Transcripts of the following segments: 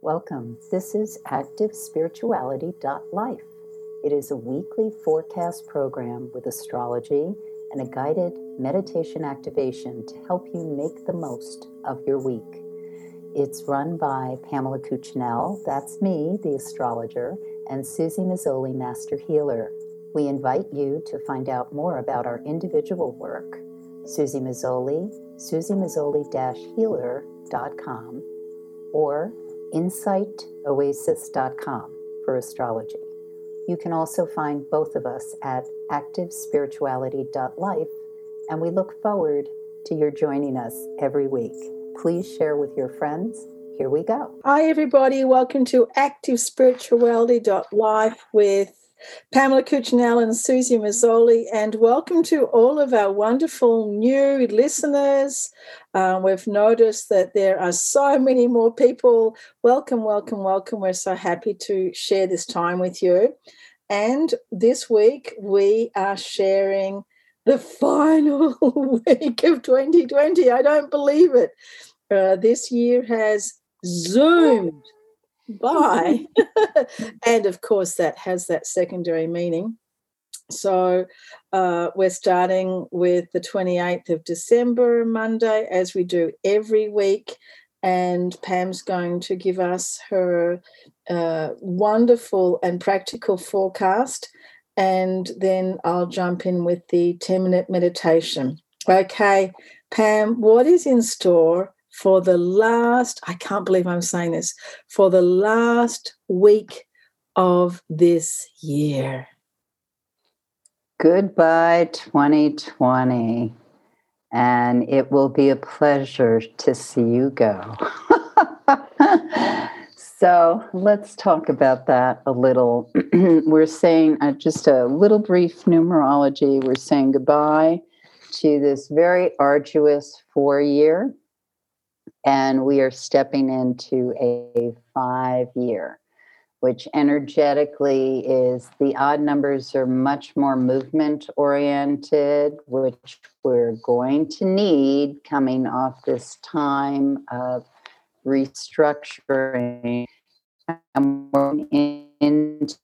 Welcome. This is ActiveSpirituality.life. It is a weekly forecast program with astrology and a guided meditation activation to help you make the most of your week. It's run by Pamela Cuccinell, that's me, the astrologer, and Susie Mazzoli, Master Healer. We invite you to find out more about our individual work. Susie Mazzoli, SusieMazzoli-healer.com, or insightoasis.com for astrology. You can also find both of us at activespirituality.life, and we look forward to your joining us every week. Please share with your friends. Here we go. Hi, everybody. Welcome to activespirituality.life with Pamela Cuccinell and Susie Mazzoli, and welcome to all of our wonderful new listeners. We've noticed that there are so many more people. Welcome, welcome, welcome. We're so happy to share this time with you. And this week we are sharing the final week of 2020. I don't believe it. This year has zoomed by. And of course that has that secondary meaning. So we're starting with the 28th of December, Monday, as we do every week, and Pam's going to give us her wonderful and practical forecast, and then I'll jump in with the 10-minute meditation. Okay, Pam, what is in store for the last, I can't believe I'm saying this, for the last week of this year? Goodbye, 2020. And it will be a pleasure to see you go. So let's talk about that a little. We're saying just a little brief numerology. We're saying goodbye to this very arduous 4-year. And we are stepping into a 5-year, which energetically is the odd numbers are much more movement oriented, which we're going to need coming off this time of restructuring and working into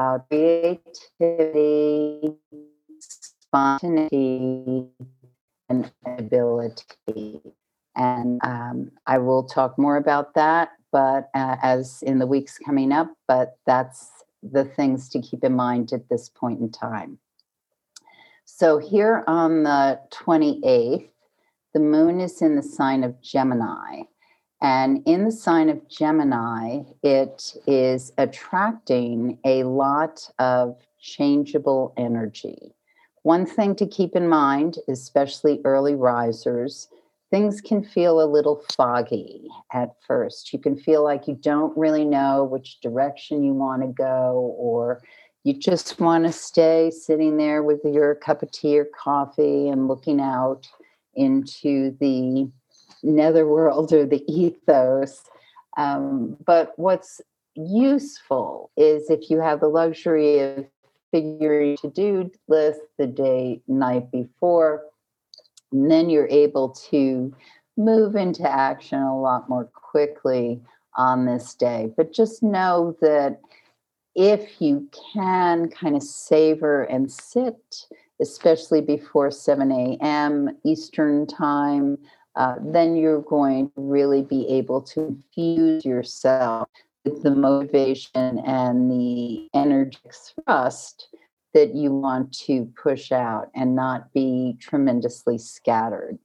creativity, spontaneity, and ability. And I will talk more about that, but as in the weeks coming up, but that's the things to keep in mind at this point in time. So here on the 28th, the moon is in the sign of Gemini. And in the sign of Gemini, it is attracting a lot of changeable energy. One thing to keep in mind, especially early risers, things can feel a little foggy at first. You can feel like you don't really know which direction you want to go, or you just want to stay sitting there with your cup of tea or coffee and looking out into the netherworld or the ethos. But what's useful is if you have the luxury of figuring to-do list the night before, and then you're able to move into action a lot more quickly on this day. But just know that if you can kind of savor and sit, especially before 7 a.m. Eastern time, then you're going to really be able to infuse yourself with the motivation and the energetic thrust that you want to push out and not be tremendously scattered.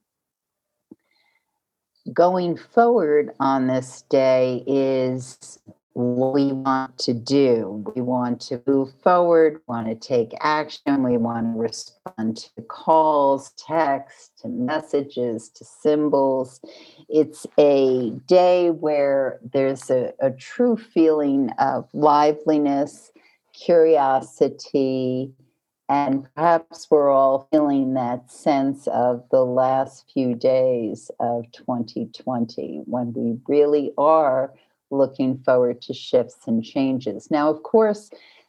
Going forward on this day is what we want to do. We want to move forward, want to take action, we want to respond to calls, texts, to messages, to symbols. It's a day where there's a true feeling of liveliness, curiosity, and perhaps we're all feeling that sense of the last few days of 2020 when we really are looking forward to shifts and changes. Now, of course,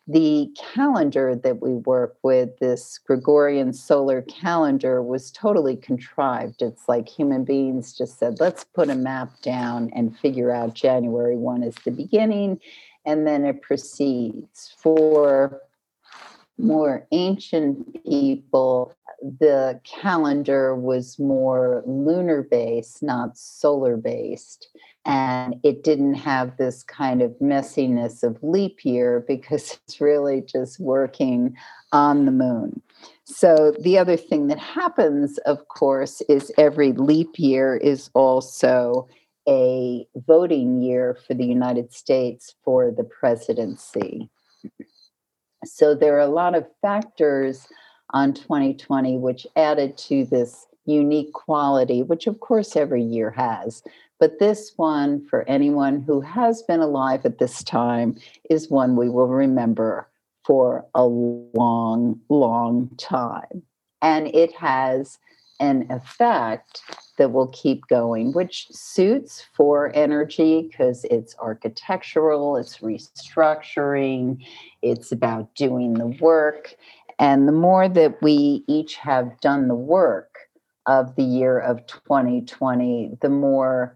the calendar that we work with, this Gregorian solar calendar, was totally contrived. It's like human beings just said, let's put a map down and figure out January 1 is the beginning, and then it proceeds. For more ancient people, the calendar was more lunar based, not solar based. And it didn't have this kind of messiness of leap year because it's really just working on the moon. So, the other thing that happens, of course, is every leap year is also a voting year for the United States for the presidency. So there are a lot of factors on 2020 which added to this unique quality, which of course every year has. But this one, for anyone who has been alive at this time, is one we will remember for a long, long time. And it has an effect that will keep going, which suits for energy because it's architectural, it's restructuring, it's about doing the work. And the more that we each have done the work of the year of 2020, the more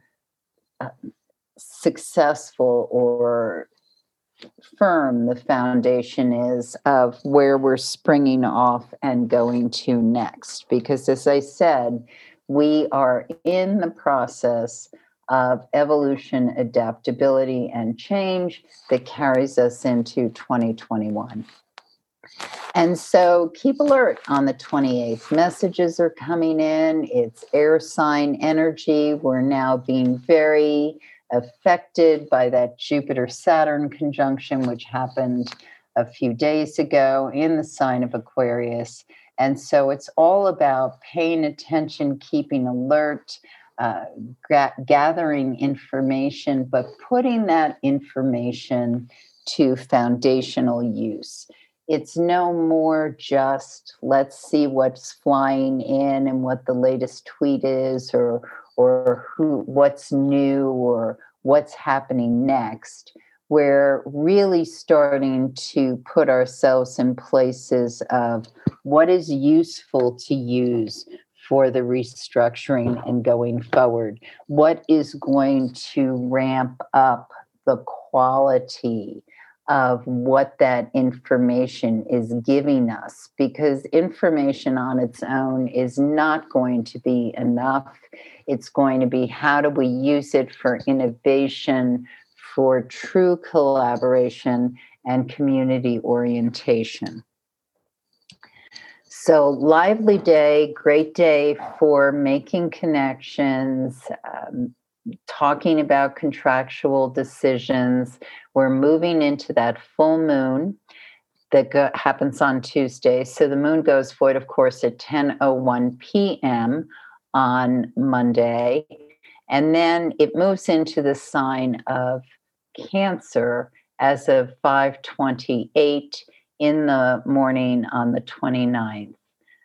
successful or firm the foundation is of where we're springing off and going to next. Because as I said, we are in the process of evolution, adaptability, and change that carries us into 2021. And so keep alert on the 28th. Messages are coming in. It's air sign energy. We're now being very affected by that Jupiter-Saturn conjunction, which happened a few days ago in the sign of Aquarius. And so it's all about paying attention, keeping alert, gathering information, but putting that information to foundational use. It's no more just let's see what's flying in and what the latest tweet is or what's new or what's happening next. We're really starting to put ourselves in places of what is useful to use for the restructuring and going forward. What is going to ramp up the quality of what that information is giving us, because information on its own is not going to be enough. It's going to be how do we use it for innovation, for true collaboration and community orientation. So lively day, great day for making connections, talking about contractual decisions. We're moving into that full moon that happens on Tuesday. So the moon goes void, of course, at 10:01 p.m. on Monday. And then it moves into the sign of Cancer as of 5:28 in the morning on the 29th.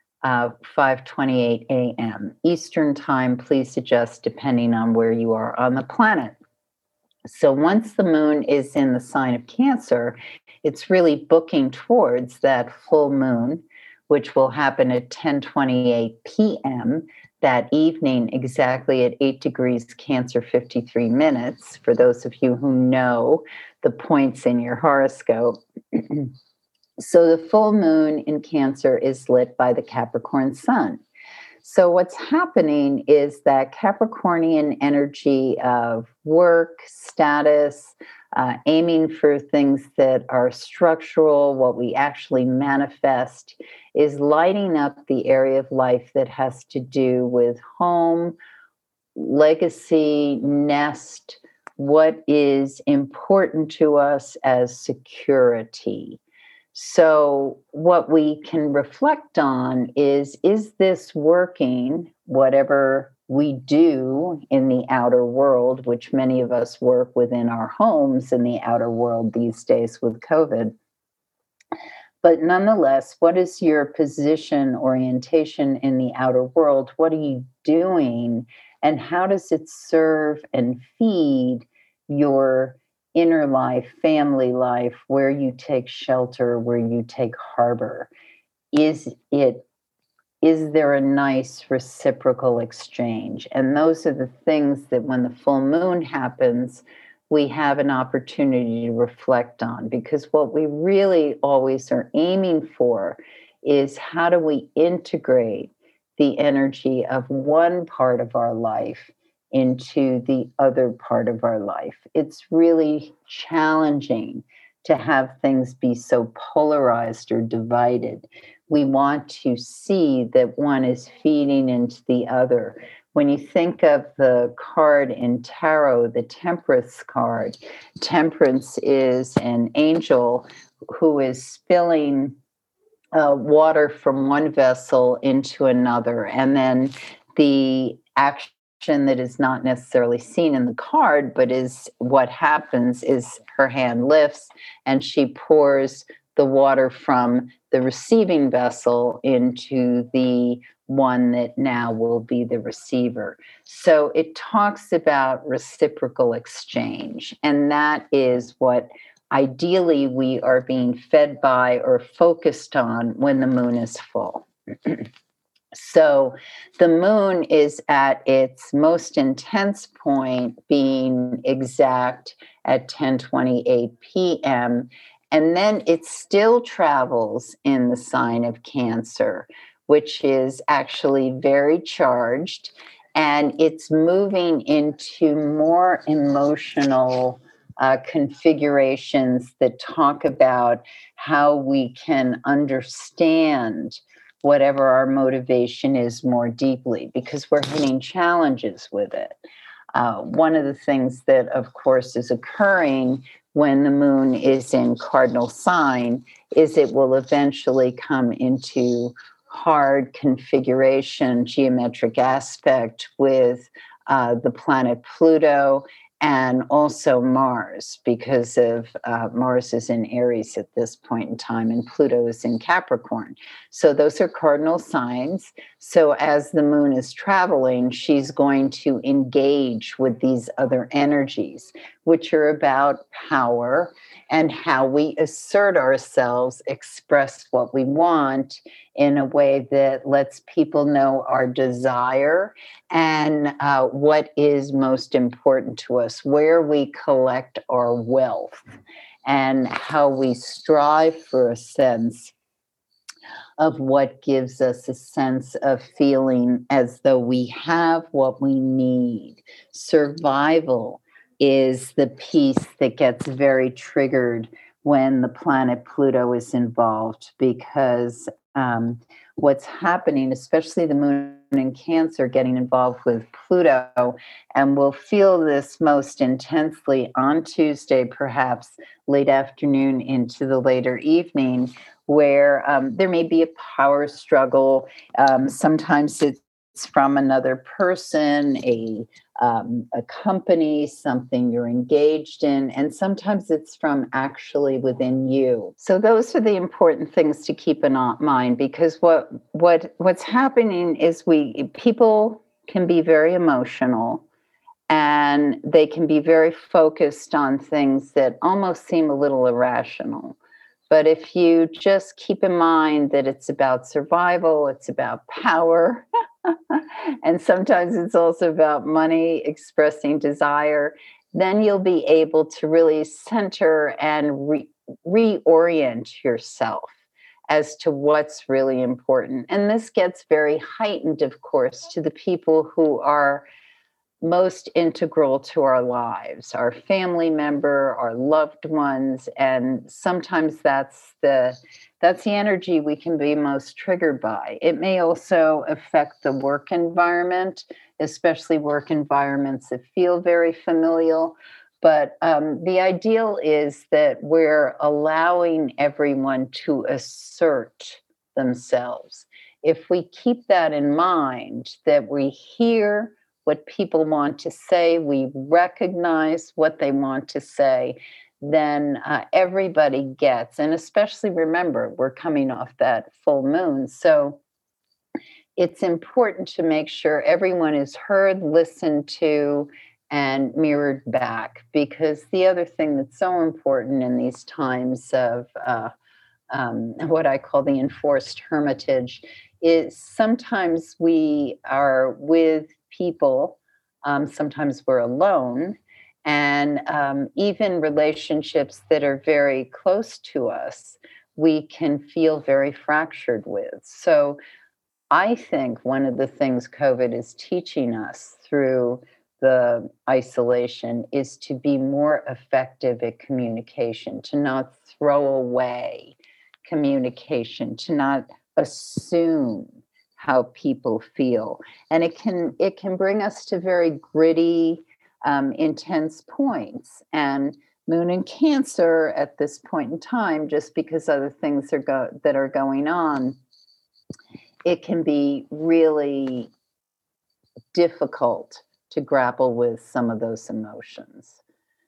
5:28 a.m. Eastern time. Please adjust depending on where you are on the planet. So once the moon is in the sign of Cancer, it's really booking towards that full moon, which will happen at 10:28 p.m. that evening, exactly at 8 degrees Cancer, 53 minutes, for those of you who know the points in your horoscope. So the full moon in Cancer is lit by the Capricorn sun. So what's happening is that Capricornian energy of work, status, aiming for things that are structural, what we actually manifest, is lighting up the area of life that has to do with home, legacy, nest, what is important to us as security. So what we can reflect on is this working, whatever we do in the outer world, which many of us work within our homes in the outer world these days with COVID. But nonetheless, what is your position, orientation in the outer world? What are you doing? And how does it serve and feed your inner life, family life, where you take shelter, where you take harbor? Is it is there a nice reciprocal exchange? And those are the things that when the full moon happens, we have an opportunity to reflect on, because what we really always are aiming for is how do we integrate the energy of one part of our life into the other part of our life. It's really challenging to have things be so polarized or divided. We want to see that one is feeding into the other. When you think of the card in tarot, the Temperance card, Temperance is an angel who is spilling water from one vessel into another. And then the action that is not necessarily seen in the card, but is what happens is her hand lifts and she pours the water from the receiving vessel into the one that now will be the receiver. So it talks about reciprocal exchange. And that is what ideally we are being fed by or focused on when the moon is full. So the moon is at its most intense point, being exact at 10:28 p.m. And then it still travels in the sign of Cancer, which is actually very charged. And it's moving into more emotional configurations that talk about how we can understand whatever our motivation is more deeply, because we're hitting challenges with it. One of the things that, of course, is occurring when the moon is in cardinal sign is it will eventually come into hard configuration, geometric aspect with the planet Pluto and also Mars, because of Mars is in Aries at this point in time and Pluto is in Capricorn. So those are cardinal signs. So as the moon is traveling, she's going to engage with these other energies, which are about power and how we assert ourselves, express what we want in a way that lets people know our desire and what is most important to us, where we collect our wealth, and how we strive for a sense of what gives us a sense of feeling as though we have what we need. Survival is the piece that gets very triggered when the planet Pluto is involved, because what's happening, especially the moon in Cancer getting involved with Pluto, and we'll feel this most intensely on Tuesday, perhaps late afternoon into the later evening, where there may be a power struggle. Sometimes it's from another person, a company, something you're engaged in, and sometimes it's from actually within you. So those are the important things to keep in mind, because what's happening is people can be very emotional and they can be very focused on things that almost seem a little irrational. But if you just keep in mind that it's about survival, it's about power, and sometimes it's also about money, expressing desire, then you'll be able to really center and reorient yourself as to what's really important. And this gets very heightened, of course, to the people who are most integral to our lives, our family member, our loved ones, and sometimes that's the energy we can be most triggered by. It may also affect the work environment, especially work environments that feel very familial. But the ideal is that we're allowing everyone to assert themselves. If we keep that in mind, that we hear what people want to say, we recognize what they want to say, then everybody gets, and especially remember, we're coming off that full moon. So it's important to make sure everyone is heard, listened to, and mirrored back. Because the other thing that's so important in these times of what I call the enforced hermitage is sometimes we are with people, sometimes we're alone, and even relationships that are very close to us, we can feel very fractured with. So I think one of the things COVID is teaching us through the isolation is to be more effective at communication, to not throw away communication, to not assume how people feel. And it can bring us to very gritty, intense points. And Moon in Cancer at this point in time, just because other things that are going on, it can be really difficult to grapple with some of those emotions.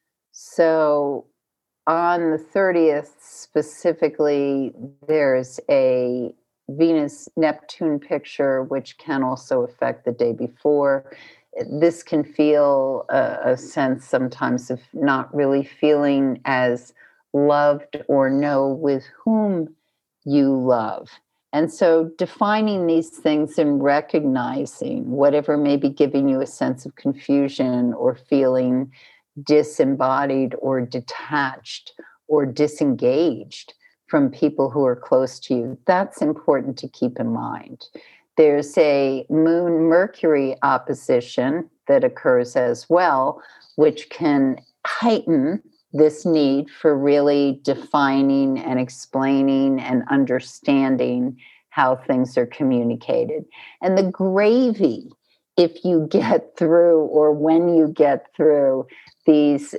So on the 30th specifically, there's a Venus Neptune picture, which can also affect the day before. This can feel a sense sometimes of not really feeling as loved or know with whom you love. And so defining these things and recognizing whatever may be giving you a sense of confusion or feeling disembodied or detached or disengaged from people who are close to you, that's important to keep in mind. There's a Moon Mercury opposition that occurs as well, which can heighten this need for really defining and explaining and understanding how things are communicated. And the gravy, if you get through or when you get through these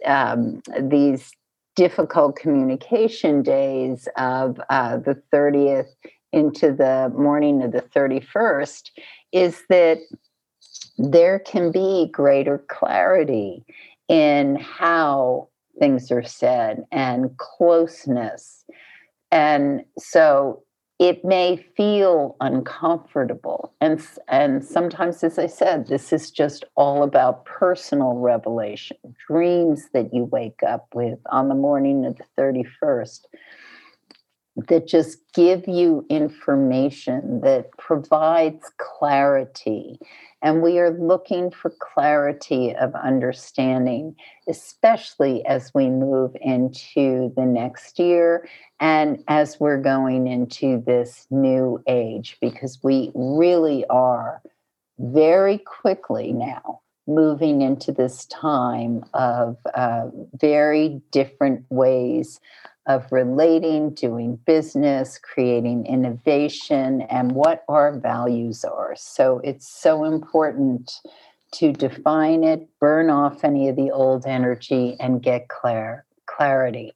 difficult communication days of the 30th into the morning of the 31st, is that there can be greater clarity in how things are said and closeness. And so it may feel uncomfortable. And sometimes, as I said, this is just all about personal revelation, dreams that you wake up with on the morning of the 31st that just give you information that provides clarity. And we are looking for clarity of understanding, especially as we move into the next year and as we're going into this new age, because we really are very quickly now moving into this time of very different ways of relating, doing business, creating innovation, and what our values are. So it's so important to define it, burn off any of the old energy, and get clarity.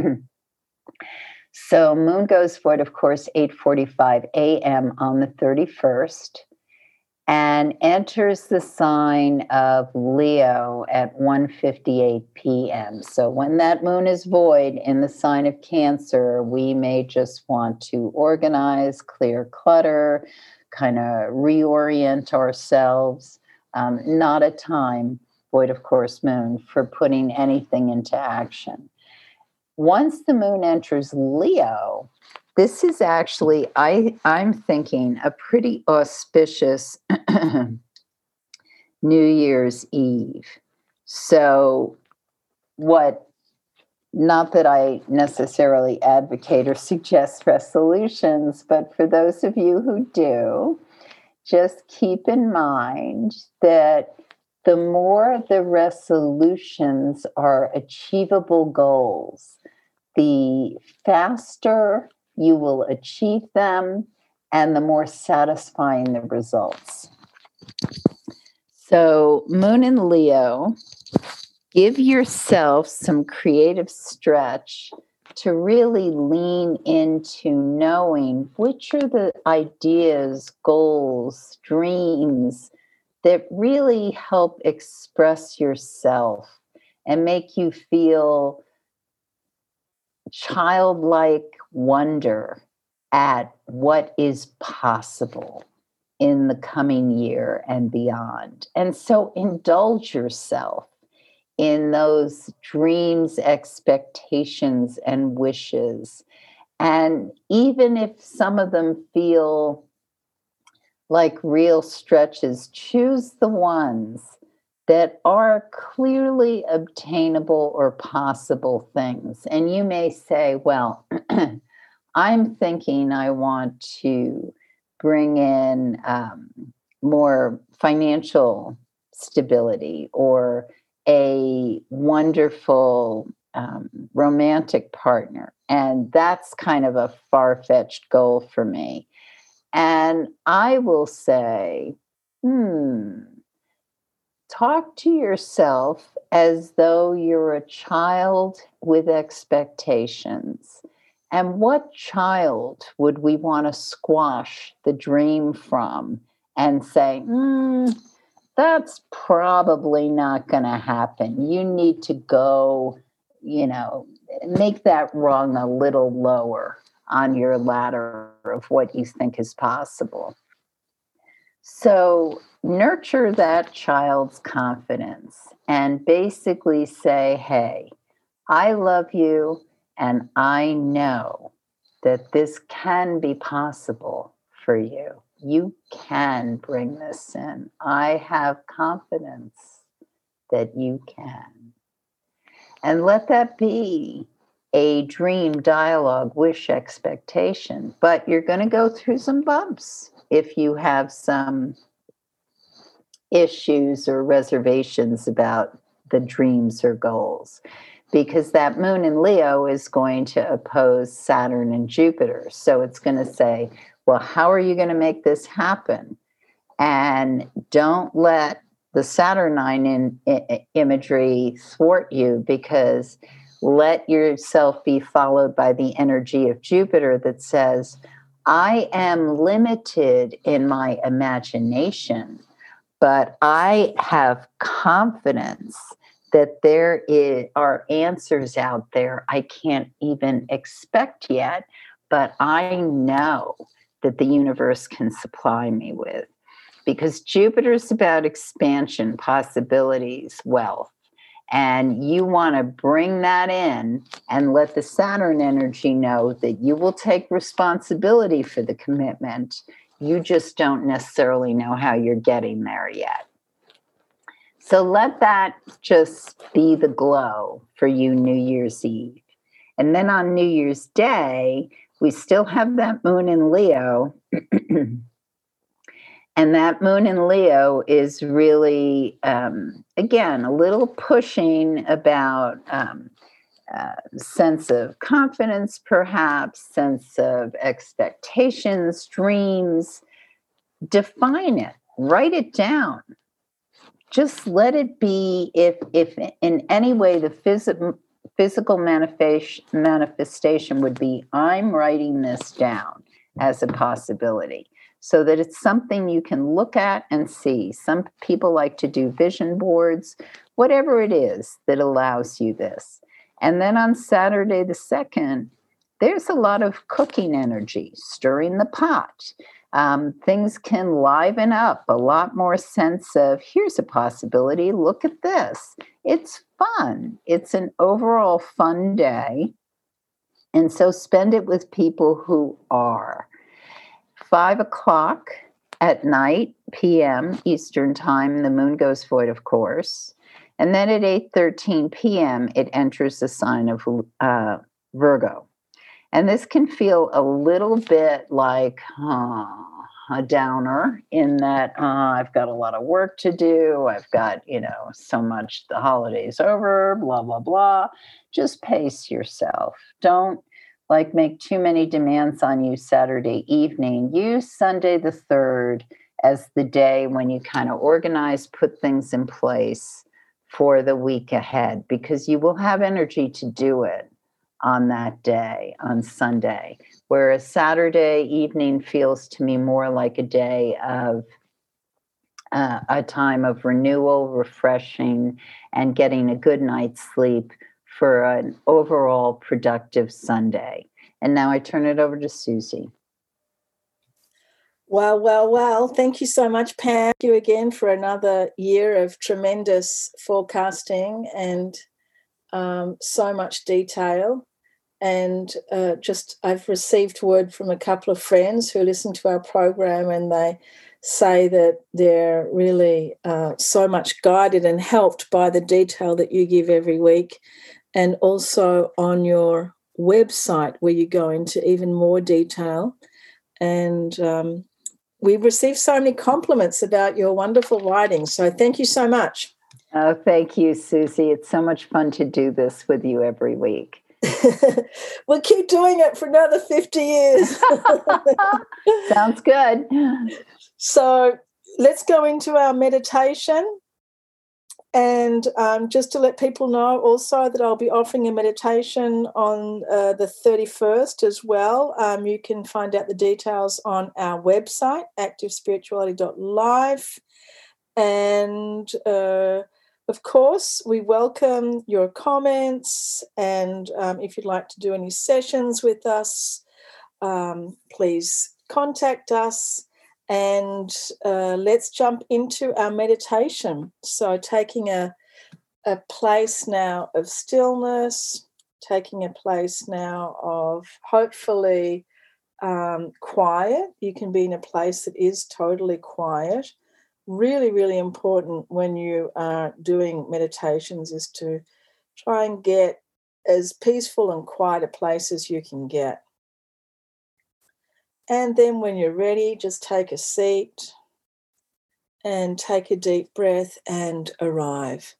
So Moon goes forward, of course, 8:45 a.m. on the 31st. And enters the sign of Leo at 1:58 p.m. So when that moon is void in the sign of Cancer, we may just want to organize, clear clutter, kind of reorient ourselves. Not a time, void of course moon, for putting anything into action. Once the moon enters Leo, this is actually, I'm thinking, a pretty auspicious New Year's Eve. So not that I necessarily advocate or suggest resolutions, but for those of you who do, just keep in mind that the more the resolutions are achievable goals, the faster you will achieve them and the more satisfying the results. So, Moon in Leo, give yourself some creative stretch to really lean into knowing which are the ideas, goals, dreams that really help express yourself and make you feel childlike wonder at what is possible in the coming year and beyond. And so indulge yourself in those dreams, expectations, and wishes. And even if some of them feel like real stretches, choose the ones that are clearly obtainable or possible things. And you may say, well, I'm thinking I want to bring in more financial stability or a wonderful romantic partner. And that's kind of a far fetched goal for me. And I will say, talk to yourself as though you're a child with expectations. And what child would we want to squash the dream from and say, that's probably not going to happen. You need to go, make that rung a little lower on your ladder of what you think is possible. So nurture that child's confidence and basically say, hey, I love you and I know that this can be possible for you. You can bring this in. I have confidence that you can. And let that be a dream, dialogue, wish, expectation. But you're going to go through some bumps if you have some issues or reservations about the dreams or goals, because that moon in Leo is going to oppose Saturn and Jupiter. So it's going to say, well, how are you going to make this happen? And don't let the Saturnine imagery thwart you, because let yourself be followed by the energy of Jupiter that says, I am limited in my imagination, but I have confidence that there are answers out there I can't even expect yet, but I know that the universe can supply me with. Because Jupiter is about expansion, possibilities, wealth. And you want to bring that in and let the Saturn energy know that you will take responsibility for the commitment. You just don't necessarily know how you're getting there yet. So let that just be the glow for you New Year's Eve. And then on New Year's Day, we still have that moon in Leo. And that moon in Leo is really, again, a little pushing about sense of confidence, perhaps, sense of expectations, dreams. Define it, write it down. Just let it be, if in any way the physical manifestation would be, I'm writing this down as a possibility, so that it's something you can look at and see. Some people like to do vision boards, whatever it is that allows you this. And then on Saturday the 2nd, there's a lot of cooking energy, stirring the pot. Things can liven up, a lot more sense of, here's a possibility, look at this. It's fun. It's an overall fun day. And so spend it with people who are. 5:00 at night, p.m. Eastern time, the moon goes void, of course. And then at 8:13 p.m., it enters the sign of Virgo. And this can feel a little bit like a downer, in that I've got a lot of work to do. I've got, so much, the holiday's over, blah, blah, blah. Just pace yourself. Don't make too many demands on you Saturday evening. Use Sunday the 3rd as the day when you kind of organize, put things in place for the week ahead, because you will have energy to do it on that day, on Sunday. Whereas Saturday evening feels to me more like a day of a time of renewal, refreshing, and getting a good night's sleep for an overall productive Sunday. And now I turn it over to Susie. Well. Thank you so much, Pam. Thank you again for another year of tremendous forecasting and so much detail. And I've received word from a couple of friends who listen to our program, and they say that they're really so much guided and helped by the detail that you give every week, and also on your website where you go into even more detail. And we've received so many compliments about your wonderful writing. So thank you so much. Oh, thank you, Susie. It's so much fun to do this with you every week. We'll keep doing it for another 50 years. Sounds good. So let's go into our meditation. And just to let people know also that I'll be offering a meditation on the 31st as well. You can find out the details on our website, activespirituality.live. And of course, we welcome your comments. And if you'd like to do any sessions with us, please contact us. And let's jump into our meditation. So taking a place now of stillness, taking a place now of hopefully quiet. You can be in a place that is totally quiet. Really, really important when you are doing meditations is to try and get as peaceful and quiet a place as you can get. And then when you're ready, just take a seat and take a deep breath and arrive.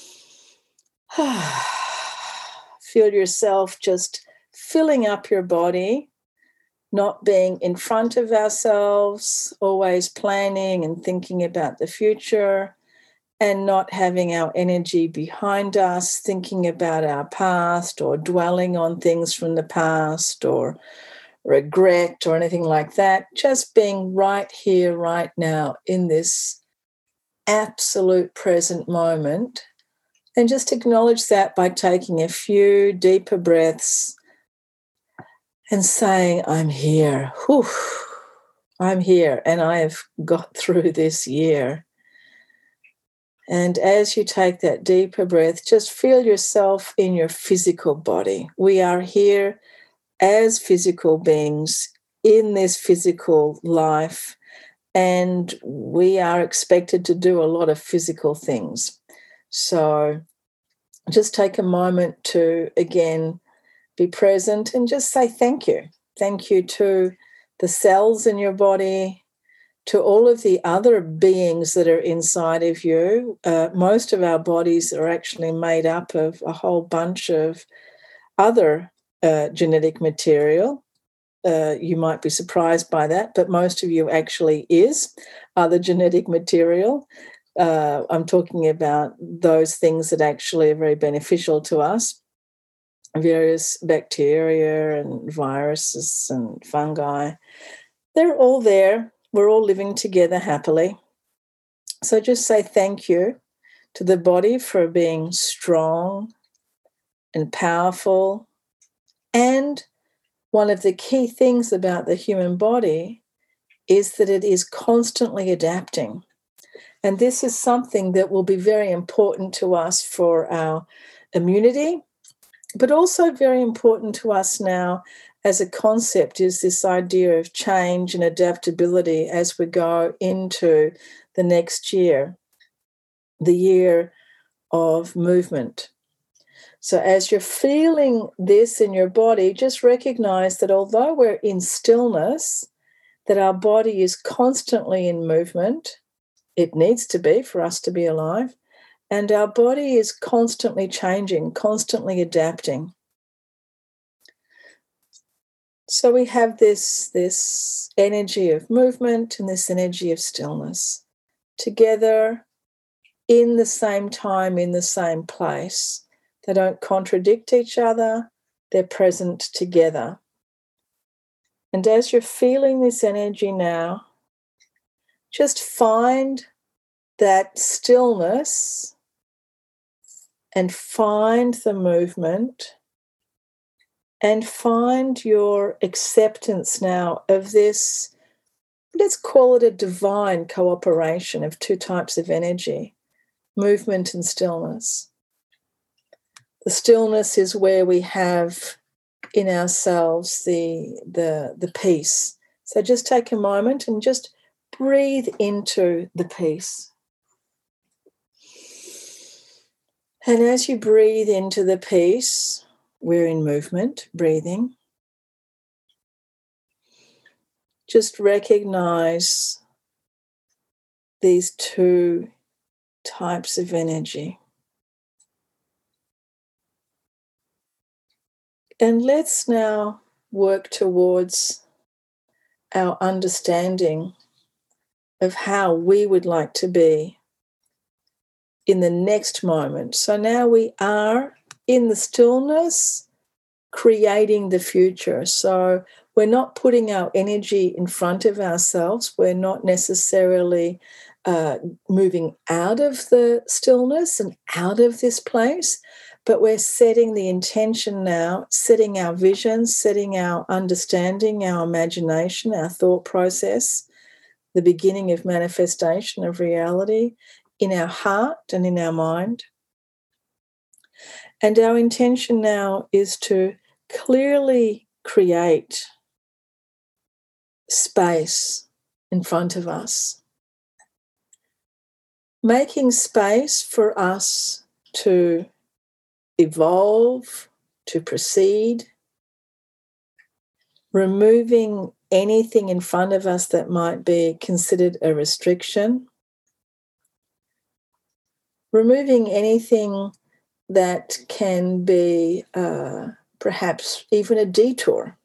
Feel yourself just filling up your body, not being in front of ourselves, always planning and thinking about the future, and not having our energy behind us, thinking about our past or dwelling on things from the past or regret or anything like that. Just being right here, right now, in this absolute present moment. And just acknowledge that by taking a few deeper breaths and saying, I'm here. Whew, I'm here, and I have got through this year. And as you take that deeper breath, just feel yourself in your physical body. We are here as physical beings in this physical life, and we are expected to do a lot of physical things. So just take a moment to, again, be present and just say thank you. Thank you to the cells in your body, to all of the other beings that are inside of you. Most of our bodies are actually made up of a whole bunch of other genetic material. You might be surprised by that, but most of you actually is other genetic material. I'm talking about those things that actually are very beneficial to us, various bacteria and viruses and fungi. They're all there. We're all living together happily. So just say thank you to the body for being strong and powerful. And one of the key things about the human body is that it is constantly adapting. And this is something that will be very important to us for our immunity, but also very important to us now as a concept is this idea of change and adaptability as we go into the next year, the year of movement. So as you're feeling this in your body, just recognize that although we're in stillness, that our body is constantly in movement. It needs to be for us to be alive. And our body is constantly changing, constantly adapting. So we have this energy of movement and this energy of stillness together in the same time, in the same place. They don't contradict each other. They're present together. And as you're feeling this energy now, just find that stillness and find the movement and find your acceptance now of this let's call it a divine cooperation of two types of energy, movement and stillness. The stillness is where we have in ourselves the peace. So just take a moment and just breathe into the peace. And as you breathe into the peace, we're in movement, breathing. Just recognize these two types of energy. And let's now work towards our understanding of how we would like to be in the next moment. So now we are in the stillness, creating the future. So we're not putting our energy in front of ourselves. We're not necessarily moving out of the stillness and out of this place, but we're setting the intention now, setting our vision, setting our understanding, our imagination, our thought process, the beginning of manifestation of reality in our heart and in our mind. And our intention now is to clearly create space in front of us, making space for us to evolve, to proceed, removing anything in front of us that might be considered a restriction, removing anything that can be perhaps even a detour.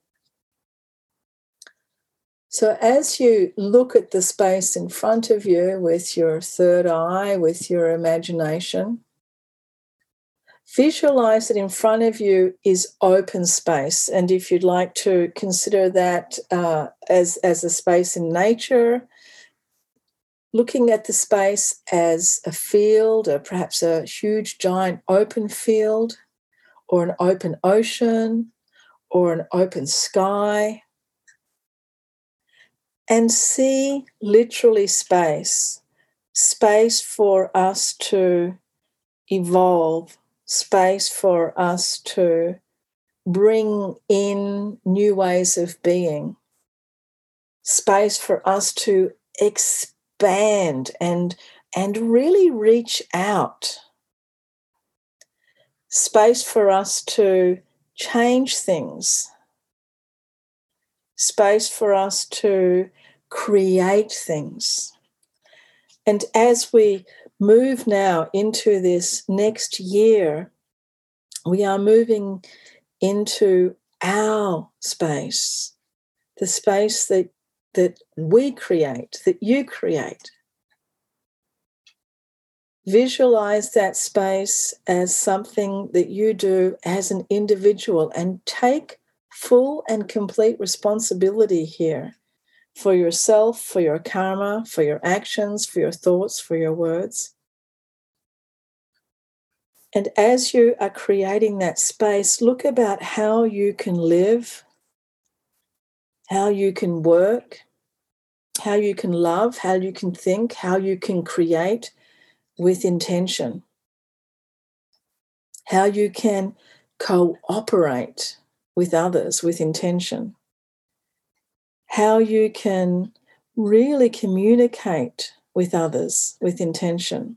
So as you look at the space in front of you with your third eye, with your imagination, visualize that in front of you is open space. And if you'd like to consider that as a space in nature, looking at the space as a field, or perhaps a huge, giant open field, or an open ocean, or an open sky, and see literally space for us to evolve, space for us to bring in new ways of being, space for us to expand and really reach out, space for us to change things, space for us to create things. And as we move now into this next year, we are moving into our space, the space that we create, that you create. Visualize that space as something that you do as an individual and take full and complete responsibility here for yourself, for your karma, for your actions, for your thoughts, for your words. And as you are creating that space, look about how you can live, how you can work, how you can love, how you can think, how you can create with intention, how you can cooperate with others with intention, how you can really communicate with others with intention,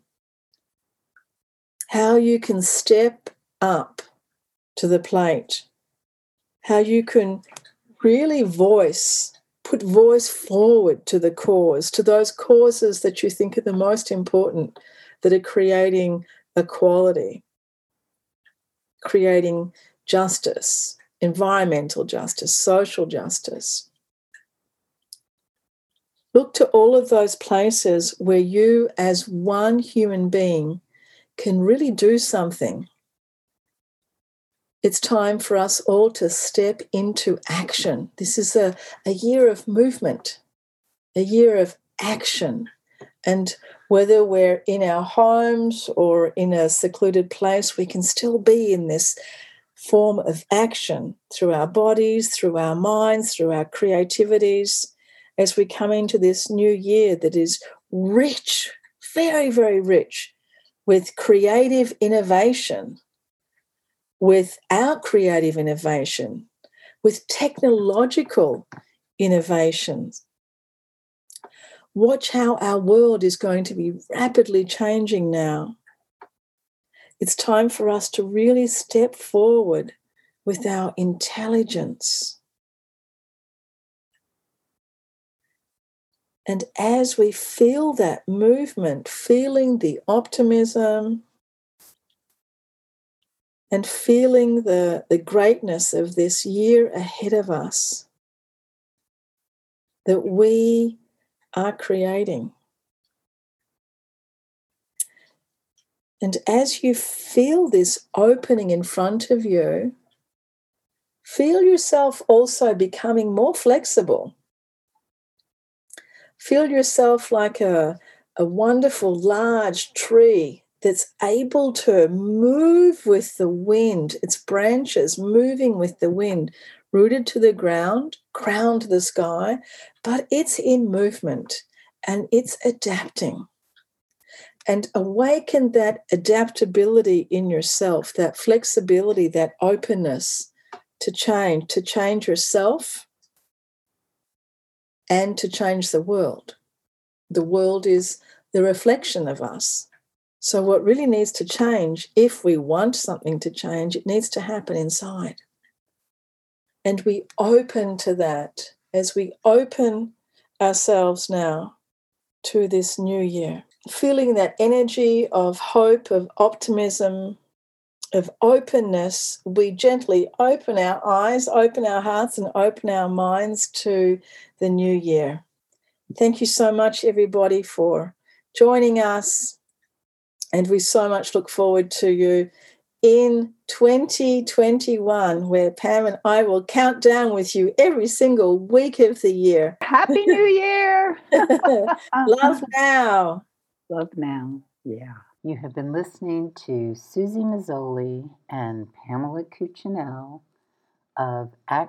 how you can step up to the plate, how you can really put voice forward to the cause, to those causes that you think are the most important, that are creating equality, creating justice, environmental justice, social justice. Look to all of those places where you as one human being can really do something. It's time for us all to step into action. This is a year of movement, a year of action. And whether we're in our homes or in a secluded place, we can still be in this form of action through our bodies, through our minds, through our creativities, as we come into this new year that is rich, very, very rich with creative innovation, with our creative innovation, with technological innovations. Watch how our world is going to be rapidly changing now. It's time for us to really step forward with our intelligence. And as we feel that movement, feeling the optimism and feeling the greatness of this year ahead of us that we are creating. And as you feel this opening in front of you, feel yourself also becoming more flexible. Feel yourself like a wonderful large tree that's able to move with the wind, its branches moving with the wind, rooted to the ground, crowned to the sky, but it's in movement and it's adapting. And awaken that adaptability in yourself, that flexibility, that openness to change yourself and to change the world. The world is the reflection of us. So what really needs to change, if we want something to change, it needs to happen inside. And we open to that as we open ourselves now to this new year. Feeling that energy of hope, of optimism, of openness, we gently open our eyes, open our hearts, and open our minds to the new year. Thank you so much, everybody, for joining us. And we so much look forward to you in 2021, where Pam and I will count down with you every single week of the year. Happy New Year! Love now. Love now. Yeah. You have been listening to Susie Mazzoli and Pamela Cuccinell of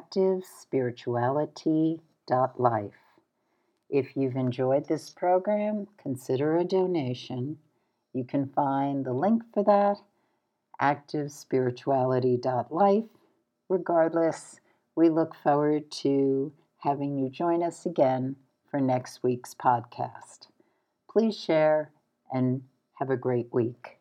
ActiveSpirituality.life. If you've enjoyed this program, consider a donation. You can find the link for that, ActiveSpirituality.life. Regardless, we look forward to having you join us again for next week's podcast. Please share and have a great week.